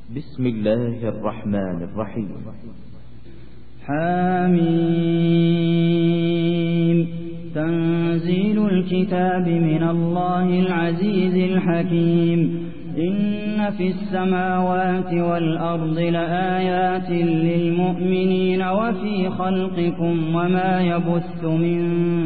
بسم الله الرحمن الرحيم. حميم. تنزيل الكتاب من الله العزيز الحكيم. إن في السماوات والأرض لآيات للمؤمنين وفي خلقكم وما يبث من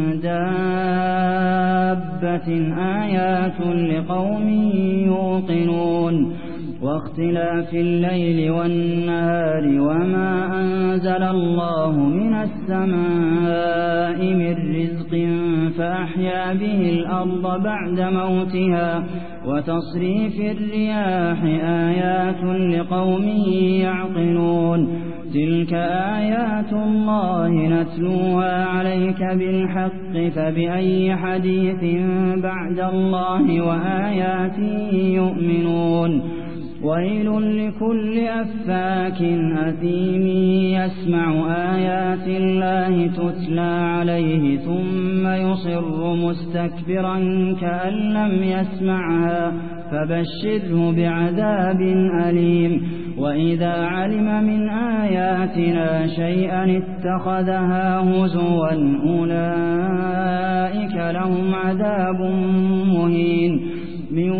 دابة آيات لقوم يوقنون. واختلاف الليل والنهار وما أنزل الله من السماء من رزق فأحيا به الأرض بعد موتها وتصريف الرياح آيات لقوم يعقلون. تلك آيات الله نتلوها عليك بالحق فبأي حديث بعد الله وآياته يؤمنون. ويل لكل أفاك أثيم يسمع آيات الله تتلى عليه ثم يصر مستكبرا كأن لم يسمعها فبشره بعذاب أليم. وإذا علم من آياتنا شيئا اتخذها هزوا أولئك لهم عذاب مهين. من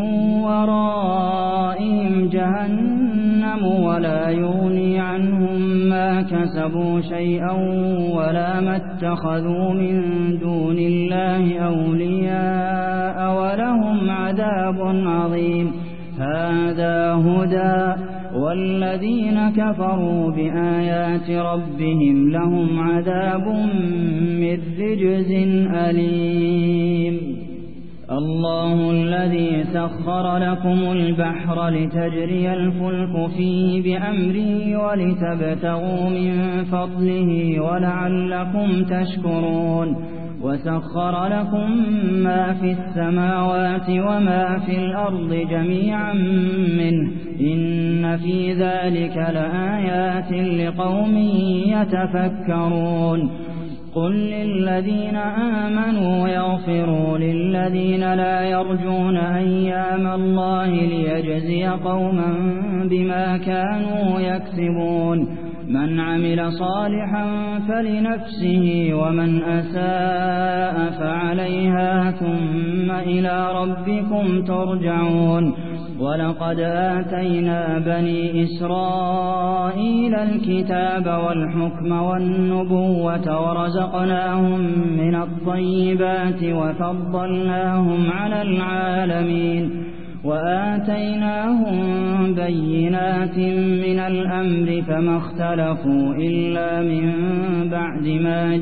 ورائهم جهنم ولا يغني عنهم ما كسبوا شيئا ولا ما اتخذوا من دون الله أولياء ولهم عذاب عظيم. هذا هدى والذين كفروا بآيات ربهم لهم عذاب من رجز أليم. الله الذي سخر لكم البحر لتجري الفلك فيه بأمره ولتبتغوا من فضله ولعلكم تشكرون. وسخر لكم ما في السماوات وما في الأرض جميعا منه إن في ذلك لآيات لقوم يتفكرون. قل للذين آمنوا يغفروا للذين لا يرجون أيام الله ليجزي قوما بما كانوا يكسبون. من عمل صالحا فلنفسه ومن أساء فعليها ثم إلى ربكم ترجعون. ولقد آتينا بني إسرائيل الكتاب والحكم والنبوة ورزقناهم من الطيبات وفضلناهم على العالمين. وآتيناهم بينات من الأمر فما اختلفوا إلا من بعد ما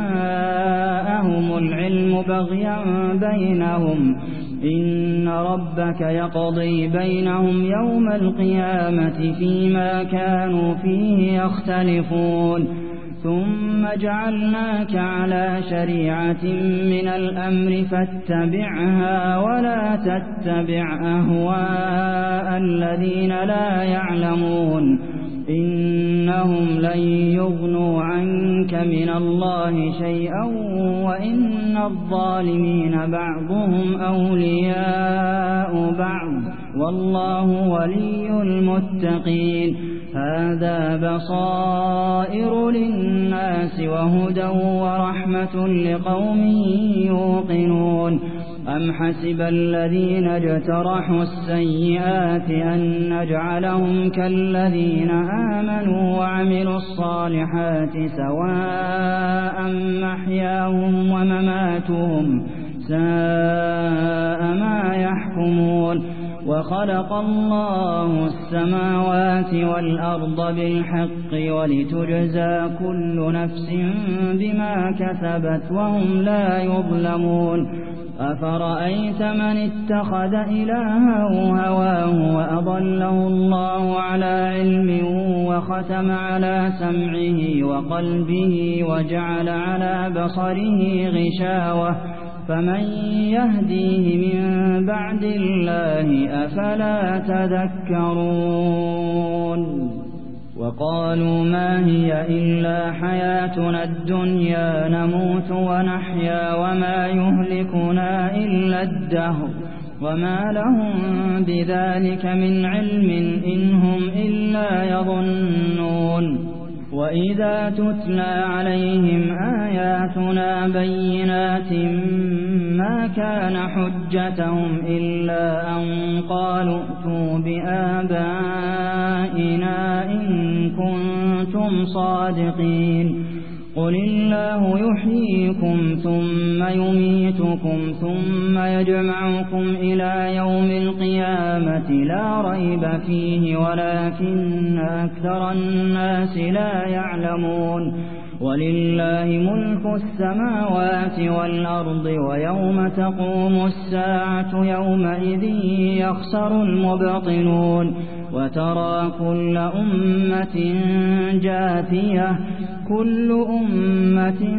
جاءهم العلم بغيا بينهم. إن ربك يقضي بينهم يوم القيامة فيما كانوا فيه يختلفون. ثم جعلناك على شريعة من الأمر فاتبعها ولا تتبع أهواء الذين لا يعلمون. إنهم لن يغنوا عنك من الله شيئا وإن الظالمين بعضهم أولياء بعض والله ولي المتقين. هذا بصائر للناس وهدى ورحمة لقوم يوقنون. أم حسب الذين اجترحوا السيئات أن نجعلهم كالذين آمنوا وعملوا الصالحات سواء محياهم ومماتهم ساء ما يحكمون. وخلق الله السماوات والأرض بالحق ولتجزى كل نفس بما كسبت وهم لا يظلمون. أفرأيت من اتخذ إلهه هواه وأضله الله على علم وختم على سمعه وقلبه وجعل على بصره غشاوة فمن يهديه من بعد الله أفلا تذكرون. وقالوا ما هي إلا حياتنا الدنيا نموت ونحيا وما يهلكنا إلا الدهر وما لهم بذلك من علم إن هم إلا يظنون وإذا تتلى عليهم آياتنا بينات ما كان حجتهم إلا أن قالوا ائتوا بآبائنا إن كنتم صادقين قل الله يحييكم ثم يميتكم ثم يجمعكم إلى يوم القيامة لا ريب فيه ولكن أكثر الناس لا يعلمون ولله ملك السماوات والأرض ويوم تقوم الساعة يومئذ يخسر المبطلون وترى كل أمة جاثية كل أمة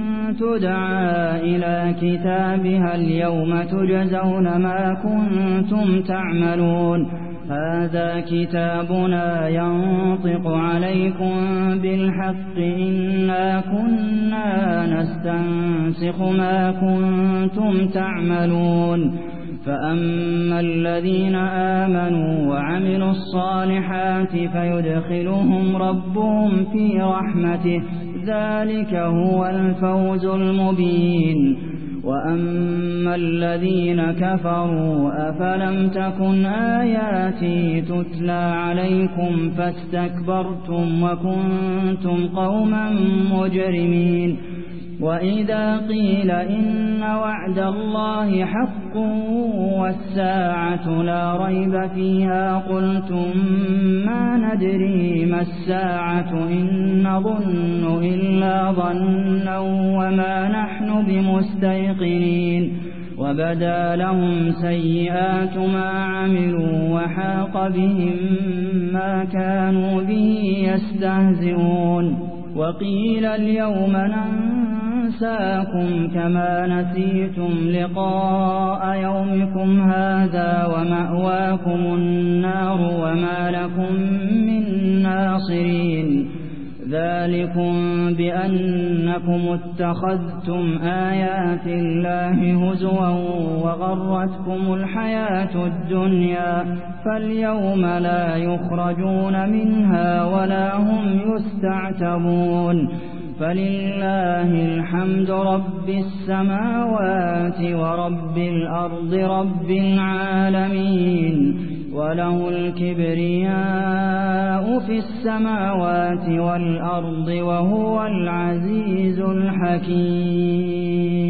تدعى إلى كتابها اليوم تجزون ما كنتم تعملون هذا كتابنا ينطق عليكم بالحق إنا كنا نستنسخ ما كنتم تعملون فأما الذين آمنوا وعملوا الصالحات فيدخلهم ربهم في رحمته ذلك هو الفوز المبين وأما الذين كفروا أفلم تكن آياتي تتلى عليكم فاستكبرتم وكنتم قوما مجرمين وإذا قيل إن وعد الله حق والساعة لا ريب فيها قلتم ما ندري ما الساعة إن نظن إلا ظنا وما نحن بمستيقنين وبدا لهم سيئات ما عملوا وحاق بهم ما كانوا به يستهزئون وقيل اليوم ننساكم كما نسيتم لقاء يومكم هذا ومأواكم النار وما لكم من ناصرين ذلكم بأنكم اتخذتم آيات الله هزوا وغرتكم الحياة الدنيا فاليوم لا يخرجون منها ولا هم يستعتبون فلله الحمد رب السماوات ورب الأرض رب العالمين وله الكبرياء في السماوات والأرض وهو العزيز الحكيم